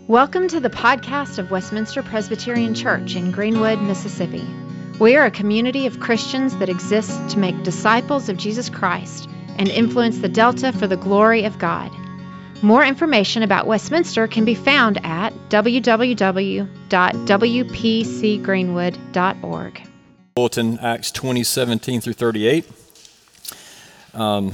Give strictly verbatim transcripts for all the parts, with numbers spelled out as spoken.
Welcome to the podcast of Westminster Presbyterian Church in Greenwood, Mississippi. We are a community of Christians that exists to make disciples of Jesus Christ and influence the Delta for the glory of God. More information about Westminster can be found at w w w dot w p c greenwood dot org. Bulletin, Acts twenty, seventeen through thirty-eight. Um,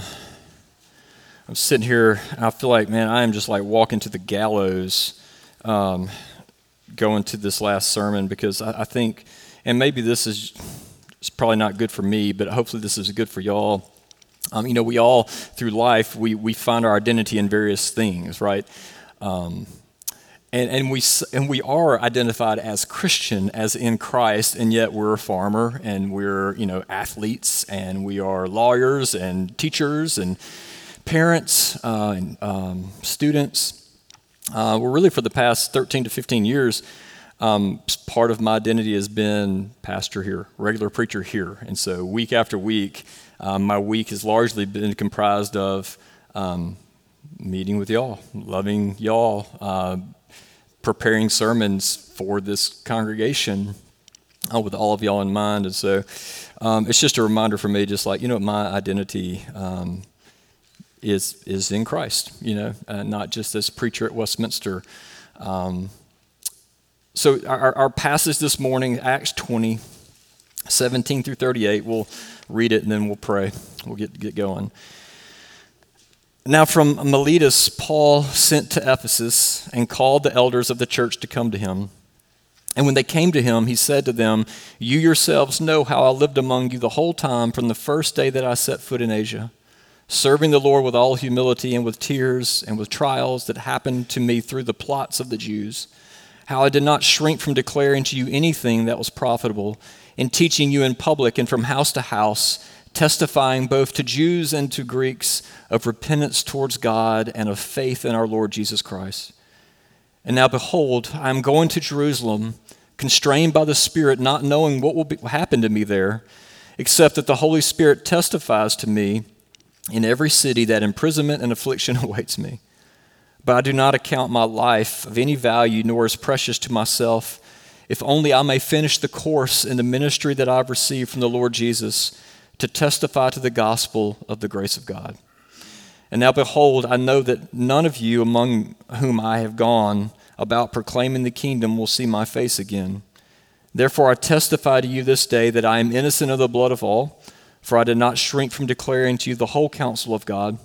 I'm sitting here, I feel like, man, I am just like walking to the gallows um, going to this last sermon because I, I think, and maybe this is it's probably not good for me, but hopefully this is good for y'all. Um, you know, we all, through life, we, we find our identity in various things, right? Um, and, and we and we are identified as Christian, as in Christ, and yet we're a farmer, and we're, you know, athletes, and we are lawyers, and teachers, and parents, uh, and um, students. Uh, we're really, for the past thirteen to fifteen years, um, part of my identity has been pastor here, regular preacher here. And so week after week, um, my week has largely been comprised of um, meeting with y'all, loving y'all, uh, preparing sermons for this congregation uh, with all of y'all in mind. And so um, it's just a reminder for me, just like, you know, my identity um is is in Christ, you know, uh, not just as preacher at Westminster. Um, so our, our passage this morning, Acts twenty, seventeen through thirty-eight, we'll read it and then we'll pray. We'll get, get going. Now from Miletus, Paul sent to Ephesus and called the elders of the church to come to him. And when they came to him, he said to them, "You yourselves know how I lived among you the whole time from the first day that I set foot in Asia, serving the Lord with all humility and with tears and with trials that happened to me through the plots of the Jews, how I did not shrink from declaring to you anything that was profitable, in teaching you in public and from house to house, testifying both to Jews and to Greeks of repentance towards God and of faith in our Lord Jesus Christ. And now behold, I am going to Jerusalem, constrained by the Spirit, not knowing what will be, happen to me there, except that the Holy Spirit testifies to me in every city that imprisonment and affliction awaits me. But I do not account my life of any value, nor as precious to myself, if only I may finish the course in the ministry that I've received from the Lord Jesus, to testify to the gospel of the grace of God. And now behold, I know that none of you among whom I have gone about proclaiming the kingdom will see my face again. Therefore I testify to you this day that I am innocent of the blood of all, for I did not shrink from declaring to you the whole counsel of God.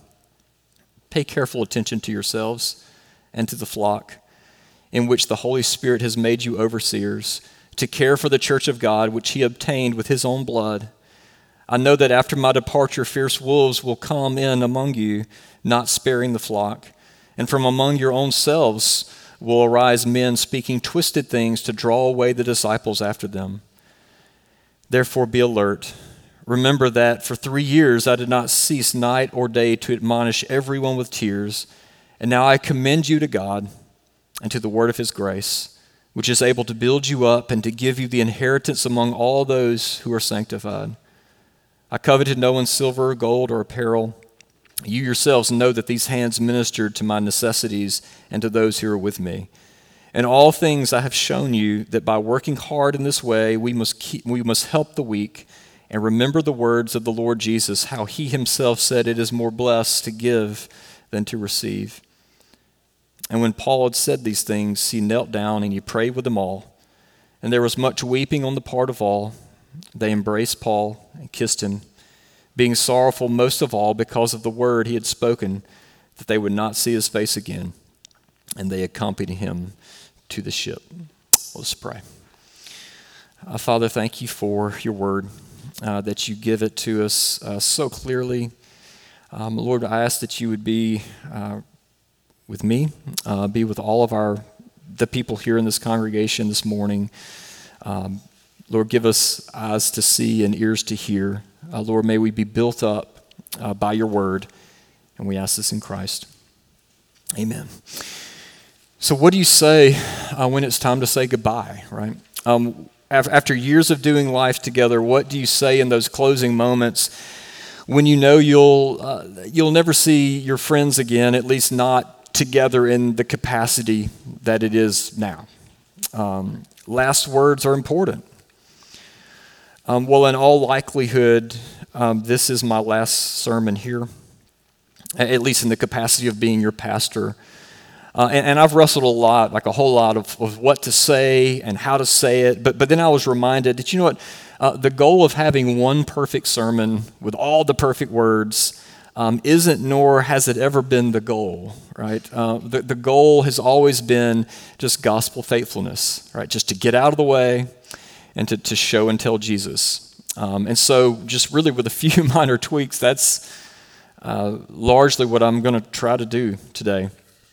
Pay careful attention to yourselves and to the flock, in which the Holy Spirit has made you overseers, to care for the church of God, which he obtained with his own blood. I know that after my departure, fierce wolves will come in among you, not sparing the flock. And from among your own selves will arise men speaking twisted things to draw away the disciples after them. Therefore be alert. Remember that for three years I did not cease night or day to admonish everyone with tears. And now I commend you to God and to the word of his grace, which is able to build you up and to give you the inheritance among all those who are sanctified. I coveted no one's silver, gold, or apparel. You yourselves know that these hands ministered to my necessities and to those who are with me. In all things I have shown you that by working hard in this way, we must keep, we must help the weak. And remember the words of the Lord Jesus, how he himself said, it is more blessed to give than to receive. And when Paul had said these things, he knelt down and he prayed with them all. And there was much weeping on the part of all. They embraced Paul and kissed him, being sorrowful most of all because of the word he had spoken, that they would not see his face again. And they accompanied him to the ship. Let's pray. Uh, Father, thank you for your word. Uh, that you give it to us uh, so clearly. Um, Lord, I ask that you would be uh, with me, uh, be with all of our the people here in this congregation this morning. Um, Lord, give us eyes to see and ears to hear. Uh, Lord, may we be built up uh, by your word, and we ask this in Christ. Amen. So what do you say uh, when it's time to say goodbye, right? Um, After years of doing life together, what do you say in those closing moments when you know you'll uh, you'll never see your friends again, at least not together in the capacity that it is now. Um, last words are important. Um, well, in all likelihood, um, this is my last sermon here, at least in the capacity of being your pastor. Uh, and, and I've wrestled a lot, like a whole lot of, of what to say and how to say it. But, but then I was reminded that, you know what, uh, the goal of having one perfect sermon with all the perfect words Um, isn't, nor has it ever been the goal, right? Uh, the, the goal has always been just gospel faithfulness, right? Just to get out of the way and to, to show and tell Jesus. Um, and so just really with a few minor tweaks, that's uh, largely what I'm going to try to do today.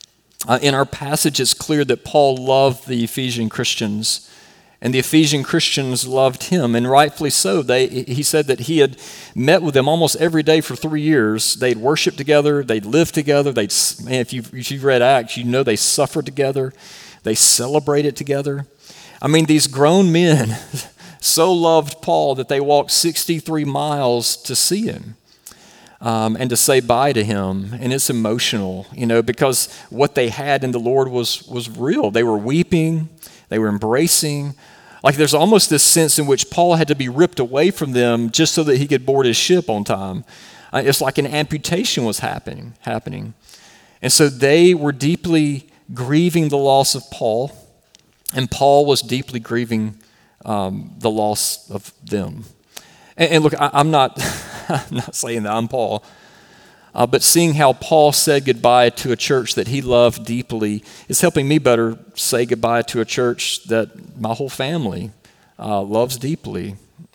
Uh, in our passage, it's clear that Paul loved the Ephesian Christians, and the Ephesian Christians loved him, and rightfully so. They, he said that he had met with them almost every day for three years. They'd worship together. They'd live together. They'd, man, if you've, if you've read Acts, you know they suffered together. They celebrated together. I mean, these grown men so loved Paul that they walked sixty-three miles to see him um, and to say bye to him. And it's emotional, you know, because what they had in the Lord was was real. They were weeping. They were embracing. Like there's almost this sense in which Paul had to be ripped away from them just so that he could board his ship on time. Uh, it's like an amputation was happening, happening. And so they were deeply grieving the loss of Paul, and Paul was deeply grieving um, the loss of them. And, and look, I, I'm not, I'm not saying that I'm Paul, Uh, but seeing how Paul said goodbye to a church that he loved deeply is helping me better say goodbye to a church that my whole family uh, loves deeply.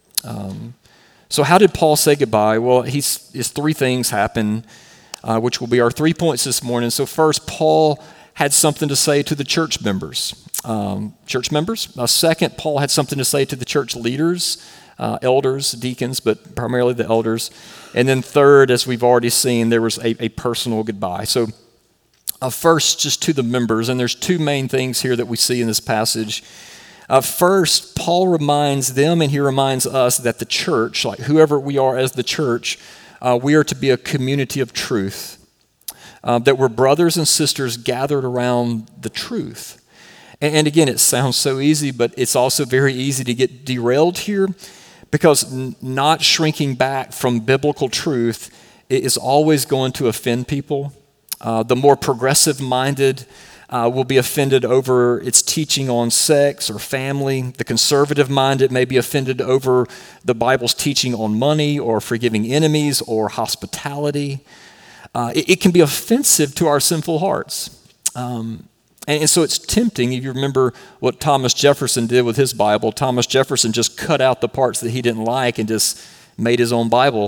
Um, so how did Paul say goodbye? Well, he's, his three things happen, uh, which will be our three points this morning. So first, Paul had something to say to the church members. Um, church members. Uh, second, Paul had something to say to the church leaders, uh, elders, deacons, but primarily the elders. And then third, as we've already seen, there was a, a personal goodbye. So uh, first, just to the members, and there's two main things here that we see in this passage. Uh, first, Paul reminds them and he reminds us that the church, like whoever we are as the church, uh, we are to be a community of truth, uh, that we're brothers and sisters gathered around the truth. And, and again, it sounds so easy, but it's also very easy to get derailed here, because n- not shrinking back from biblical truth is always going to offend people. Uh, the more progressive-minded uh, will be offended over its teaching on sex or family. The conservative-minded may be offended over the Bible's teaching on money or forgiving enemies or hospitality. Uh, it, it can be offensive to our sinful hearts. Um, And, and so it's tempting. If you remember what Thomas Jefferson did with his Bible, Thomas Jefferson just cut out the parts that he didn't like and just made his own Bible.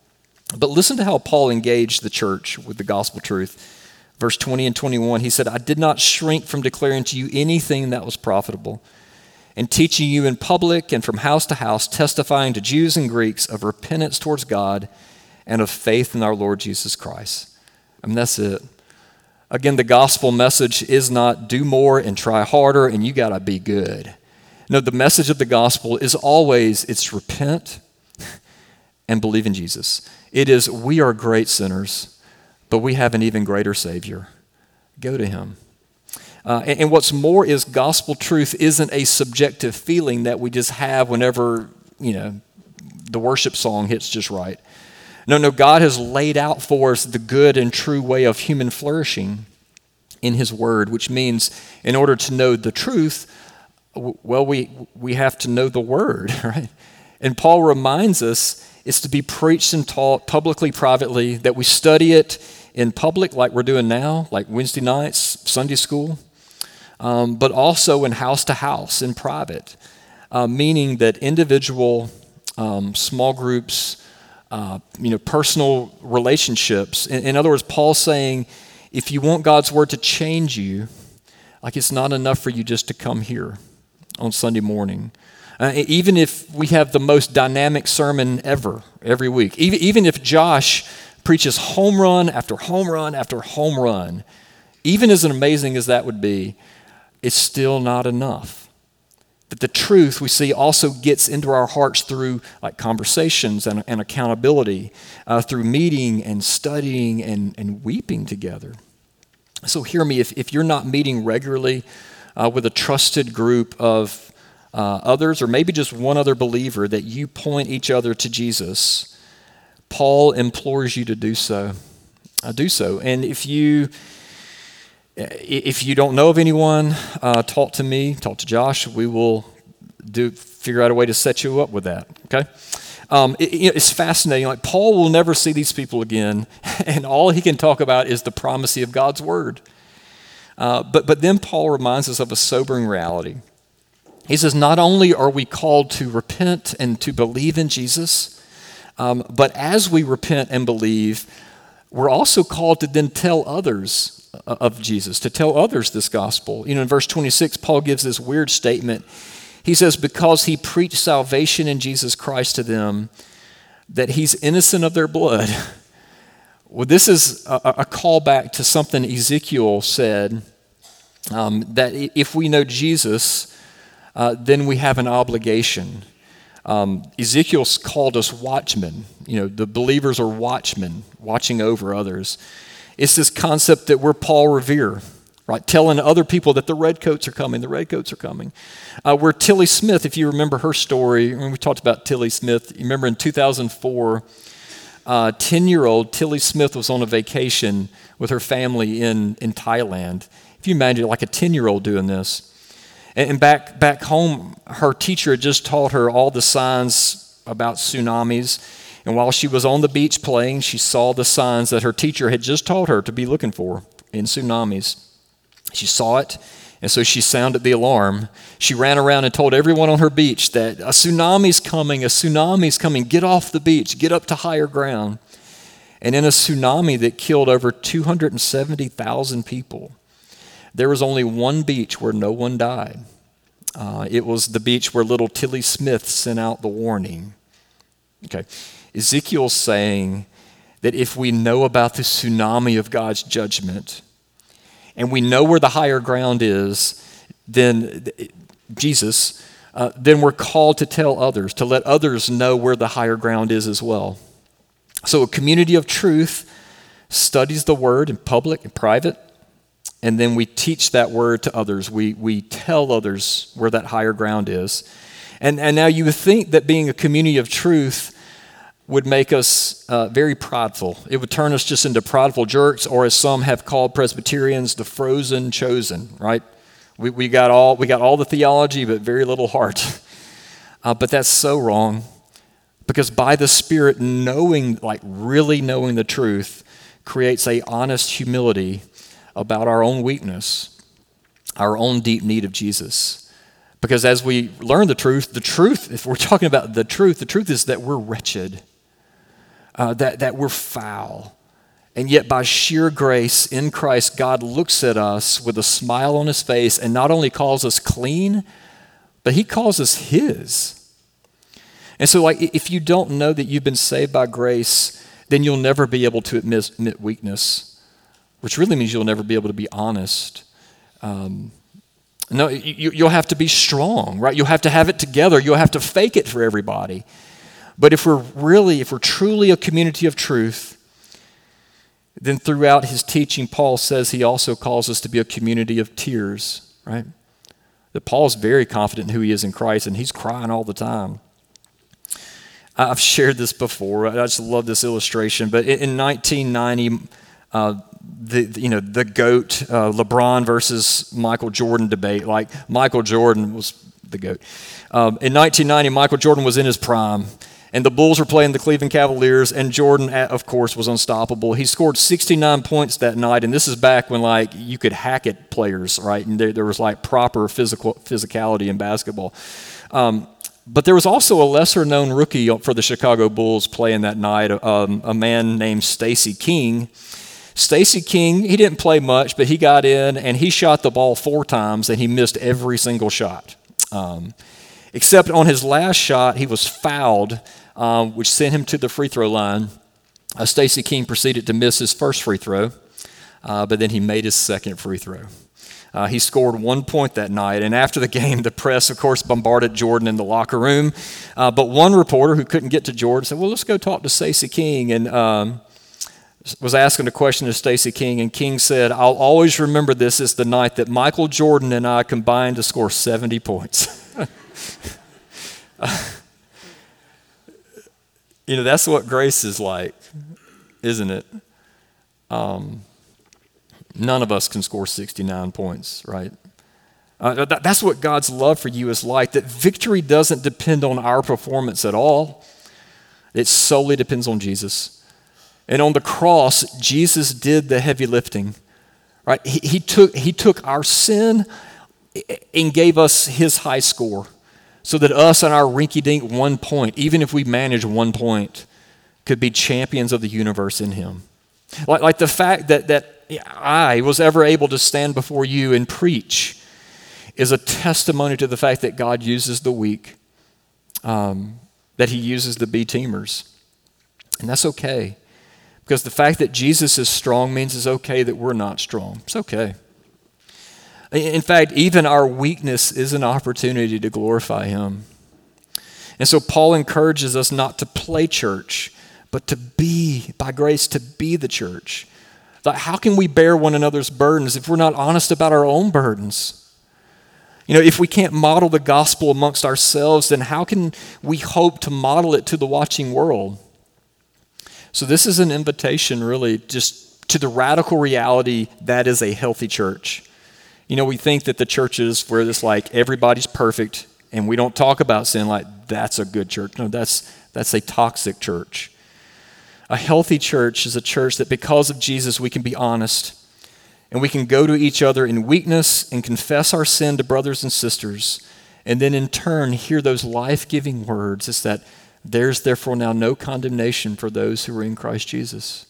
But listen to how Paul engaged the church with the gospel truth. Verse twenty and twenty-one, he said, "I did not shrink from declaring to you anything that was profitable, and teaching you in public and from house to house, testifying to Jews and Greeks of repentance towards God and of faith in our Lord Jesus Christ." I mean, that's it. Again, the gospel message is not do more and try harder and you got to be good. No, the message of the gospel is always it's repent and believe in Jesus. It is we are great sinners, but we have an even greater Savior. Go to him. Uh, and, and what's more is gospel truth isn't a subjective feeling that we just have whenever, you know, the worship song hits just right. No, no, God has laid out for us the good and true way of human flourishing in his word, which means in order to know the truth, well, we we have to know the word, right? And Paul reminds us it's to be preached and taught publicly, privately, that we study it in public like we're doing now, like Wednesday nights, Sunday school, um, but also in house to house, in private, uh, meaning that individual um, small groups, Uh, you know, personal relationships. In, in other words, Paul's saying, if you want God's word to change you, like it's not enough for you just to come here on Sunday morning. Uh, even if we have the most dynamic sermon ever, every week, even, even if Josh preaches home run after home run after home run, even as amazing as that would be, it's still not enough. That the truth we see also gets into our hearts through like conversations and, and accountability, uh, through meeting and studying and, and weeping together. So hear me, if, if you're not meeting regularly uh, with a trusted group of uh, others, or maybe just one other believer, that you point each other to Jesus, Paul implores you to do so. Uh, do so. And if you if you don't know of anyone, uh, talk to me, talk to Josh. We will do figure out a way to set you up with that. Okay. Um, it, it's fascinating. Like, Paul will never see these people again, and all he can talk about is the primacy of God's word. Uh, but but then Paul reminds us of a sobering reality. He says, not only are we called to repent and to believe in Jesus, um, but as we repent and believe, we're also called to then tell others of Jesus, to tell others this gospel. You know, in verse twenty-six, Paul gives this weird statement. He says, because he preached salvation in Jesus Christ to them, that he's innocent of their blood. Well, this is a, a callback to something Ezekiel said, um, that if we know Jesus, uh, then we have an obligation. Um, Ezekiel's called us watchmen. You know, the believers are watchmen, watching over others. It's this concept that we're Paul Revere, right? Telling other people that the redcoats are coming, the redcoats are coming. Uh, we're Tilly Smith, if you remember her story, when we talked about Tilly Smith, you remember in two thousand four, uh, ten-year-old Tilly Smith was on a vacation with her family in, in Thailand. If you imagine like a ten-year-old doing this. And back back home, her teacher had just taught her all the signs about tsunamis. And while she was on the beach playing, she saw the signs that her teacher had just taught her to be looking for in tsunamis. She saw it, and so she sounded the alarm. She ran around and told everyone on her beach that a tsunami's coming, a tsunami's coming. Get off the beach, get up to higher ground. And in a tsunami that killed over two hundred seventy thousand people, there was only one beach where no one died. Uh, it was the beach where little Tilly Smith sent out the warning. Okay, Ezekiel's saying that if we know about the tsunami of God's judgment, and we know where the higher ground is, then Jesus, uh, then we're called to tell others, to let others know where the higher ground is as well. So a community of truth studies the word in public and private, and then we teach that word to others. We we tell others where that higher ground is. And, and now you would think that being a community of truth would make us uh, very prideful. It would turn us just into prideful jerks, or as some have called Presbyterians, the frozen chosen, right? We we got all we got all the theology, but very little heart. Uh, but that's so wrong, because by the Spirit, knowing, like really knowing the truth, creates a honest humility about our own weakness, our own deep need of Jesus. Because as we learn the truth, the truth, if we're talking about the truth, the truth is that we're wretched. Uh, that, that we're foul. And yet by sheer grace in Christ, God looks at us with a smile on his face and not only calls us clean, but he calls us his. And so like if you don't know that you've been saved by grace, then you'll never be able to admit, admit weakness, which really means you'll never be able to be honest. Um, no, you, you'll have to be strong, right? You'll have to have it together. You'll have to fake it for everybody. But if we're really, if we're truly a community of truth, then throughout his teaching, Paul says he also calls us to be a community of tears, right? That Paul's very confident in who he is in Christ, and he's crying all the time. I've shared this before. I just love this illustration. But in nineteen ninety, uh, the you know the GOAT, uh, LeBron versus Michael Jordan debate. Like Michael Jordan was the GOAT. Um, in nineteen ninety, Michael Jordan was in his prime. And the Bulls were playing the Cleveland Cavaliers, and Jordan, of course, was unstoppable. He scored sixty-nine points that night, and this is back when, like, you could hack at players, right? And there, there was, like, proper physical physicality in basketball. Um, but there was also a lesser-known rookie for the Chicago Bulls playing that night, um, a man named Stacey King. Stacey King, he didn't play much, but he got in, and he shot the ball four times, and he missed every single shot. Um, except on his last shot, he was fouled, Um, which sent him to the free throw line. Uh, Stacey King proceeded to miss his first free throw, uh, but then he made his second free throw. Uh, he scored one point that night, and after the game, the press, of course, bombarded Jordan in the locker room. Uh, but one reporter who couldn't get to Jordan said, well, let's go talk to Stacey King. And um, was asking a question to Stacey King, and King said, "I'll always remember this as the night that Michael Jordan and I combined to score seventy points." You know, that's what grace is like, isn't it? Um, none of us can score sixty-nine points, right? Uh, that, that's what God's love for you is like, that victory doesn't depend on our performance at all. It solely depends on Jesus. And on the cross, Jesus did the heavy lifting, right? He, he took, he took our sin and gave us his high score so that us and our rinky-dink one point, even if we manage one point, could be champions of the universe in him. Like, like the fact that, that I was ever able to stand before you and preach is a testimony to the fact that God uses the weak, um, that he uses the B-teamers. And that's okay. Because the fact that Jesus is strong means it's okay that we're not strong. It's okay. In fact, even our weakness is an opportunity to glorify him. And so Paul encourages us not to play church, but to be, by grace, to be the church. Like, how can we bear one another's burdens if we're not honest about our own burdens? You know, if we can't model the gospel amongst ourselves, then how can we hope to model it to the watching world? So this is an invitation, really, just to the radical reality that is a healthy church. You know, we think that the churches where it's like everybody's perfect and we don't talk about sin, like that's a good church. No, that's that's a toxic church. A healthy church is a church that because of Jesus we can be honest and we can go to each other in weakness and confess our sin to brothers and sisters, and then in turn hear those life-giving words. It's that there's therefore now no condemnation for those who are in Christ Jesus.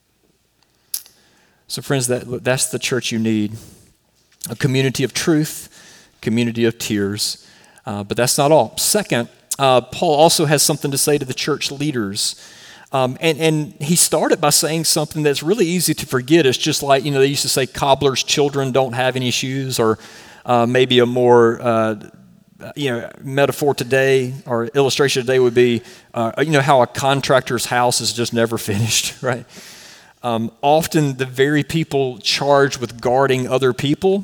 So friends, that, that's the church you need. A community of truth, community of tears. Uh, but that's not all. Second, uh, Paul also has something to say to the church leaders. Um, and, and he started by saying something that's really easy to forget. It's just like, you know, they used to say cobbler's children don't have any shoes, or uh, maybe a more... Uh, you know, metaphor today or illustration today would be, uh, you know, how a contractor's house is just never finished, right? Um, often the very people charged with guarding other people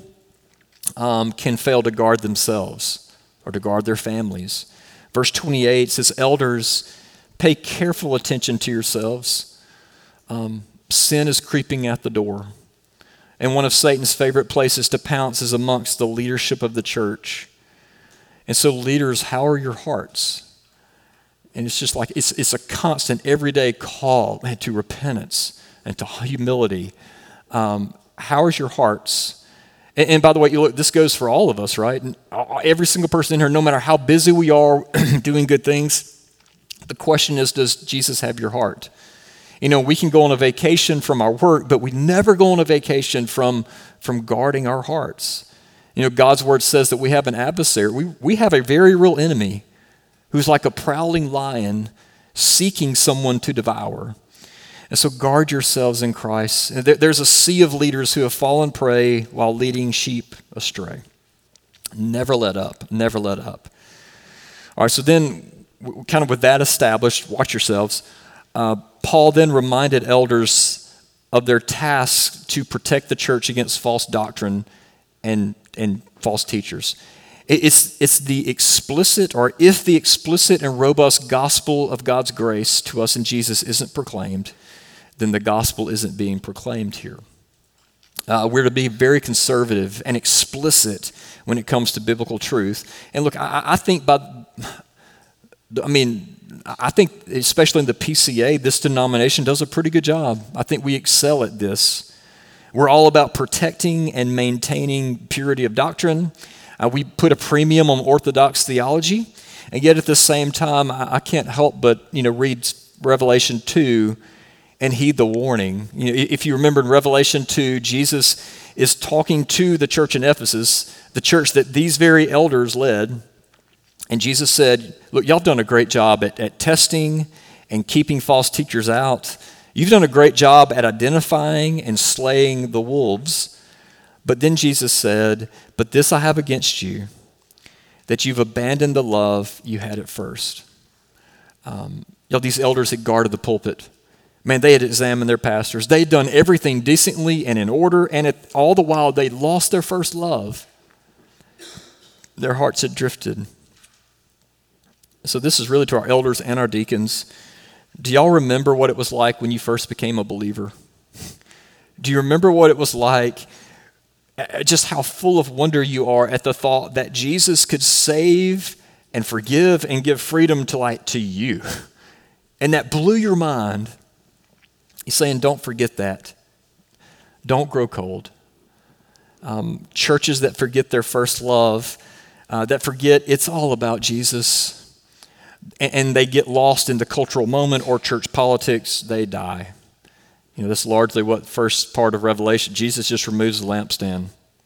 um, can fail to guard themselves or to guard their families. Verse twenty-eight says, "Elders, pay careful attention to yourselves. Um, sin is creeping at the door. And one of Satan's favorite places to pounce is amongst the leadership of the church." And so leaders, how are your hearts? And it's just like, it's it's a constant, everyday call man, to repentance and to humility. Um, how is your hearts? And, and by the way, you look, this goes for all of us, right? And every single person in here, no matter how busy we are doing good things, the question is, does Jesus have your heart? You know, we can go on a vacation from our work, but we never go on a vacation from, from guarding our hearts. You know, God's word says that we have an adversary. We, we have a very real enemy who's like a prowling lion seeking someone to devour. And so guard yourselves in Christ. There, there's a sea of leaders who have fallen prey while leading sheep astray. Never let up. Never let up. All right, so then, kind of with that established, watch yourselves. Uh, Paul then reminded elders of their task to protect the church against false doctrine and and false teachers. It's, it's the explicit, or if the explicit and robust gospel of God's grace to us in Jesus isn't proclaimed, then the gospel isn't being proclaimed here. Uh, we're to be very conservative and explicit when it comes to biblical truth. And look, I, I think by, I mean, I think especially in the P C A, this denomination does a pretty good job. I think we excel at this. We're all about protecting and maintaining purity of doctrine. Uh, we put a premium on orthodox theology, and yet at the same time, I, I can't help but you know read Revelation two and heed the warning. You know, if you remember in Revelation two, Jesus is talking to the church in Ephesus, the church that these very elders led, and Jesus said, "Look, y'all done a great job at, at testing and keeping false teachers out. You've done a great job at identifying and slaying the wolves." But then Jesus said, "But this I have against you, that you've abandoned the love you had at first." Um, you know, these elders had guarded the pulpit, Man, they had examined their pastors. They'd done everything decently and in order, and it, all the while they lost their first love. Their hearts had drifted. So this is really to our elders and our deacons. Do y'all remember what it was like when you first became a believer? Do you remember what it was like, just how full of wonder you are at the thought that Jesus could save and forgive and give freedom to like to you? And that blew your mind. He's saying, don't forget that. Don't grow cold. Um, churches that forget their first love, uh, that forget it's all about Jesus, and, and they get lost in the cultural moment or church politics, they die. You know, that's largely what first part of Revelation, Jesus just removes the lampstand.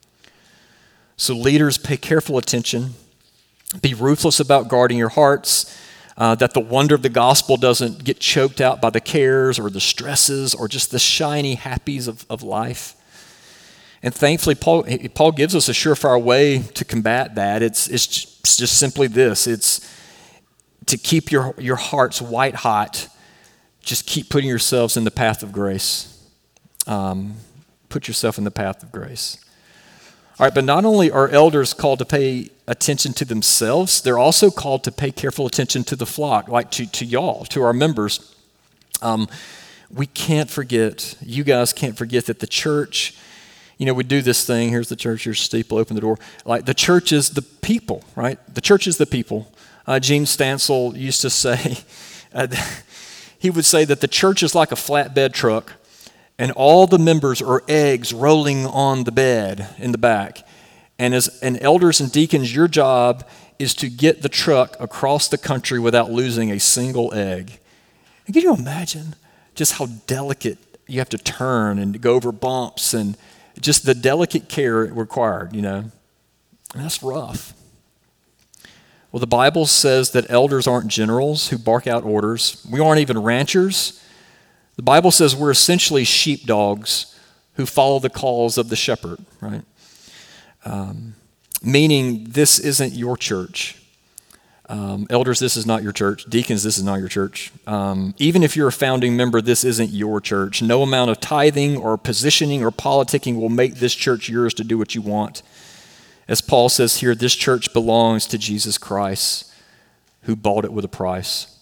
So leaders, pay careful attention. Be ruthless about guarding your hearts. Uh, that the wonder of the gospel doesn't get choked out by the cares or the stresses or just the shiny happies of, of life. And thankfully, Paul, Paul gives us a surefire way to combat that. It's, it's just simply this. It's to keep your, your hearts white hot. Just keep putting yourselves in the path of grace. Um, put yourself in the path of grace. All right, but not only are elders called to pay attention to themselves, they're also called to pay careful attention to the flock, like to, to y'all, to our members. Um, we can't forget, you guys can't forget that the church, you know, we do this thing, here's the church, here's steeple, open the door. Like the church is the people, right? The church is the people. Uh, Gene Stansel used to say, uh, he would say that the church is like a flatbed truck, and all the members are eggs rolling on the bed in the back. And as and elders and deacons, your job is to get the truck across the country without losing a single egg. And can you imagine just how delicate you have to turn and go over bumps and just the delicate care required, you know? And that's rough. Well, the Bible says that elders aren't generals who bark out orders. We aren't even ranchers. The Bible says we're essentially sheepdogs who follow the calls of the shepherd, right? Um, meaning this isn't your church. Um, elders, this is not your church. Deacons, this is not your church. Um, even if you're a founding member, this isn't your church. No amount of tithing or positioning or politicking will make this church yours to do what you want. As Paul says here, this church belongs to Jesus Christ, who bought it with a price.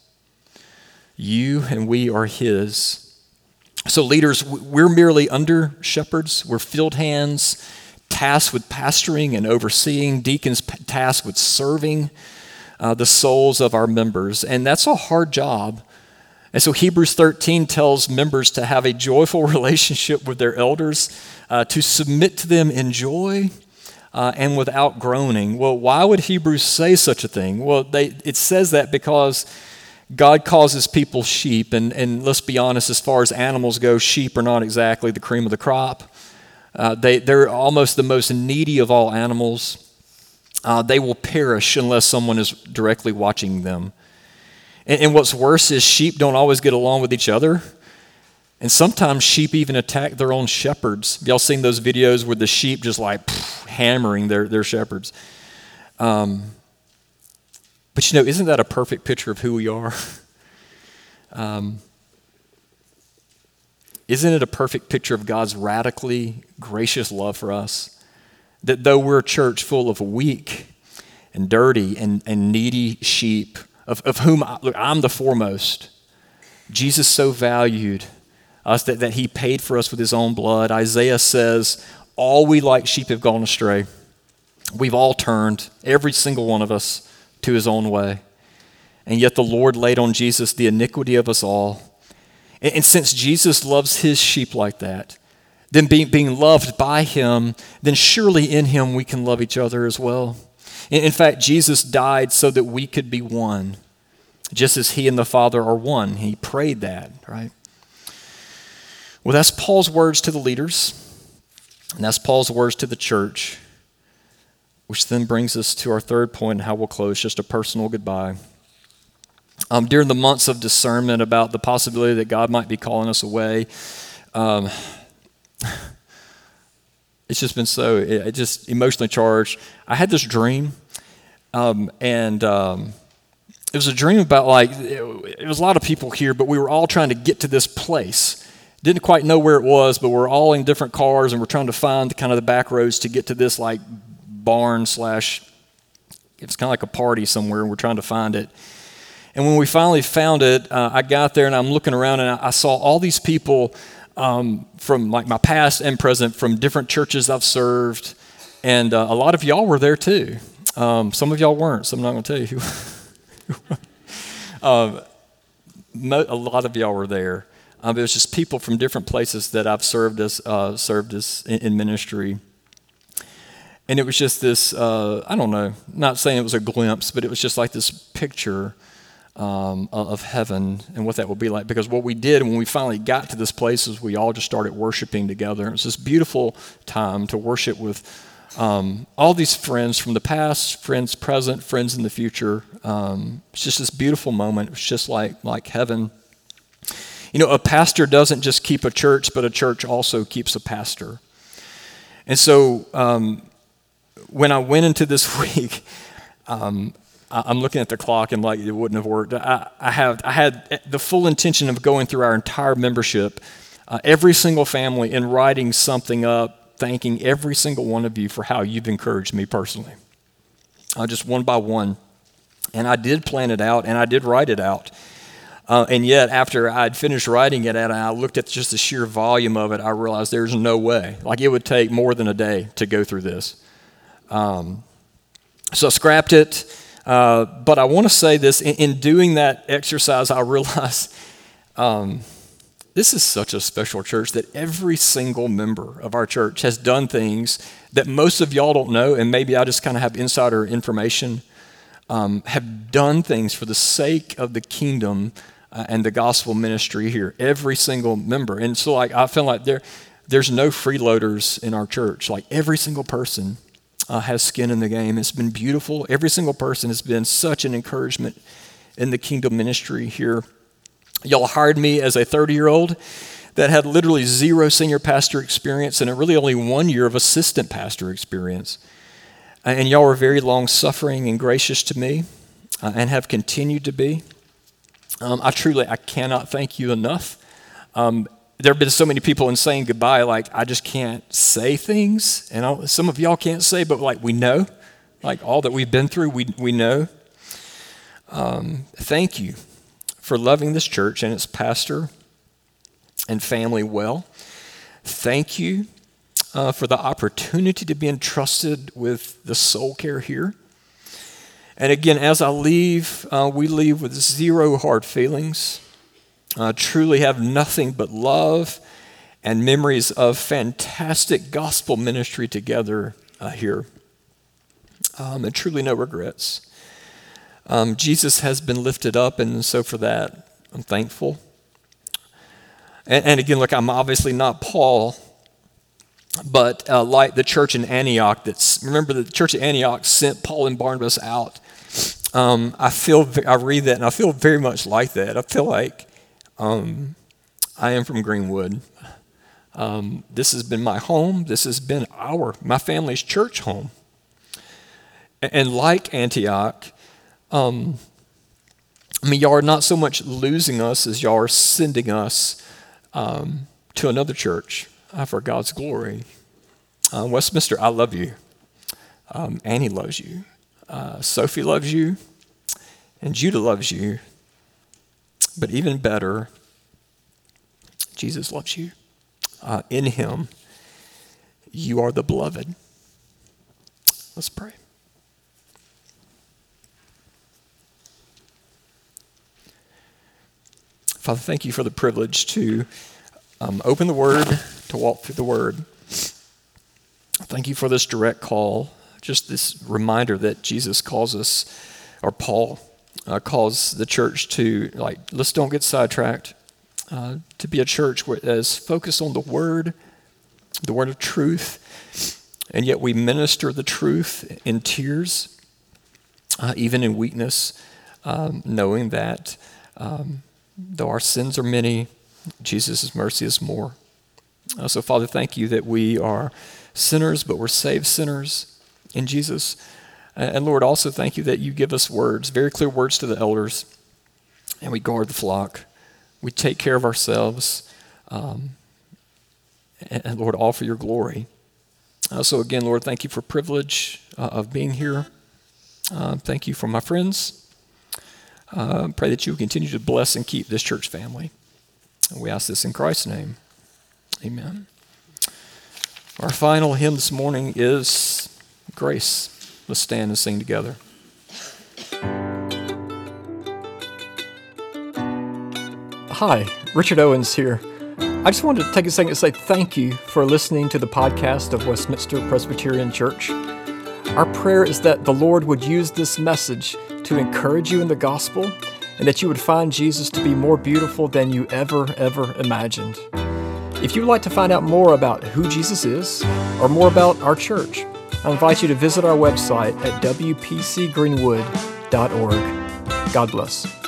You and we are his. So leaders, we're merely under shepherds. We're field hands, tasked with pastoring and overseeing. Deacons tasked with serving uh, the souls of our members. And that's a hard job. And so Hebrews thirteen tells members to have a joyful relationship with their elders, uh, to submit to them in joy uh, and without groaning. Well, why would Hebrews say such a thing? Well, they, it says that because God calls his people sheep, and, and let's be honest, as far as animals go, sheep are not exactly the cream of the crop. Uh, they, they're almost the most needy of all animals. Uh, they will perish unless someone is directly watching them. And, and what's worse is sheep don't always get along with each other. And sometimes sheep even attack their own shepherds. Y'all seen those videos where the sheep just like pff, hammering their, their shepherds? Um, But you know, isn't that a perfect picture of who we are? um, isn't it a perfect picture of God's radically gracious love for us? That though we're a church full of weak and dirty and, and needy sheep, of, of whom I, look, I'm the foremost, Jesus so valued us that, that he paid for us with his own blood. Isaiah says, all we like sheep have gone astray. We've all turned, every single one of us, to his own way. And yet the Lord laid on Jesus the iniquity of us all. And, and since Jesus loves his sheep like that, then being, being loved by him, then surely in him we can love each other as well. In, in fact, Jesus died so that we could be one, just as he and the Father are one. He prayed that, right? Well, that's Paul's words to the leaders, and that's Paul's words to the church. Which then brings us to our third point, and how we'll close, just a personal goodbye. Um, during the months of discernment about the possibility that God might be calling us away, um, it's just been so, it, it just emotionally charged. I had this dream, um, and um, it was a dream about like, it, it was a lot of people here, but we were all trying to get to this place. Didn't quite know where it was, but we're all in different cars and we're trying to find the, kind of the back roads to get to this like barn slash, it's kind of like a party somewhere, and we're trying to find it. And when we finally found it, uh, I got there and I'm looking around and I, I saw all these people um, from like my past and present from different churches I've served. And uh, a lot of y'all were there too. Um, some of y'all weren't, so I'm not going to tell you who. um, mo- a lot of y'all were there. Um, it was just people from different places that I've served as uh, served as in, in ministry. And it was just this, uh, I don't know, not saying it was a glimpse, but it was just like this picture um, of heaven and what that would be like. Because what we did when we finally got to this place is we all just started worshiping together. It was this beautiful time to worship with um, all these friends from the past, friends present, friends in the future. Um, it's just this beautiful moment. It was just like like heaven. You know, a pastor doesn't just keep a church, but a church also keeps a pastor. And so um, when I went into this week, um, I, I'm looking at the clock and like it wouldn't have worked. I, I, have, I had the full intention of going through our entire membership, uh, every single family, and writing something up, thanking every single one of you for how you've encouraged me personally, uh, just one by one. And I did plan it out, and I did write it out. Uh, and yet, after I'd finished writing it and I looked at just the sheer volume of it, I realized there's no way. Like, it would take more than a day to go through this. Um, so I scrapped it. Uh, but I want to say this. In, in doing that exercise, I realized um, this is such a special church that every single member of our church has done things that most of y'all don't know, and maybe I just kind of have insider information, um, have done things for the sake of the kingdom Uh, and the gospel ministry here, every single member. And so like I feel like there, there's no freeloaders in our church. Like every single person uh, has skin in the game. It's been beautiful. Every single person has been such an encouragement in the kingdom ministry here. Y'all hired me as a thirty-year-old that had literally zero senior pastor experience and really only one year of assistant pastor experience. And y'all were very long-suffering and gracious to me uh, and have continued to be. Um, I truly, I cannot thank you enough. Um, there have been so many people in saying goodbye, like I just can't say things. And I'll, some of y'all can't say, but like we know, like all that we've been through, we we know. Um, thank you for loving this church and its pastor and family well. Thank you uh, for the opportunity to be entrusted with the soul care here. And again, as I leave, uh, we leave with zero hard feelings, uh, truly have nothing but love and memories of fantastic gospel ministry together uh, here, um, and truly no regrets. Um, Jesus has been lifted up, and so for that, I'm thankful. And, and again, look, I'm obviously not Paul, but uh, like the church in Antioch, that's remember the church at Antioch sent Paul and Barnabas out. Um, I feel, I read that and I feel very much like that. I feel like um, I am from Greenwood. Um, this has been my home. This has been our, my family's church home. And, and like Antioch, um, I mean, y'all are not so much losing us as y'all are sending us um, to another church uh, for God's glory. Uh, Westminster, I love you. Um, Annie loves you. Uh, Sophie loves you, and Judah loves you, but even better, Jesus loves you. Uh, in him, you are the beloved. Let's pray. Father, thank you for the privilege to um, open the Word, to walk through the Word. Thank you for this direct call. Just this reminder that Jesus calls us, or Paul uh, calls the church to, like, let's don't get sidetracked, uh, to be a church that is focused on the Word, the Word of truth, and yet we minister the truth in tears, uh, even in weakness, um, knowing that um, though our sins are many, Jesus' mercy is more. Uh, so, Father, thank you that we are sinners, but we're saved sinners in Jesus. And Lord, also thank you that you give us words, very clear words to the elders, and we guard the flock. We take care of ourselves, um, and, and Lord, all for your glory. Uh, so again, Lord, thank you for privilege uh, of being here. Uh, thank you for my friends. Uh, pray that you will continue to bless and keep this church family. And we ask this in Christ's name. Amen. Our final hymn this morning is Grace. Let's stand and sing together. Hi, Richard Owens here. I just wanted to take a second to say thank you for listening to the podcast of Westminster Presbyterian Church. Our prayer is that the Lord would use this message to encourage you in the gospel and that you would find Jesus to be more beautiful than you ever, ever imagined. If you'd like to find out more about who Jesus is or more about our church, I invite you to visit our website at w p c greenwood dot org. God bless.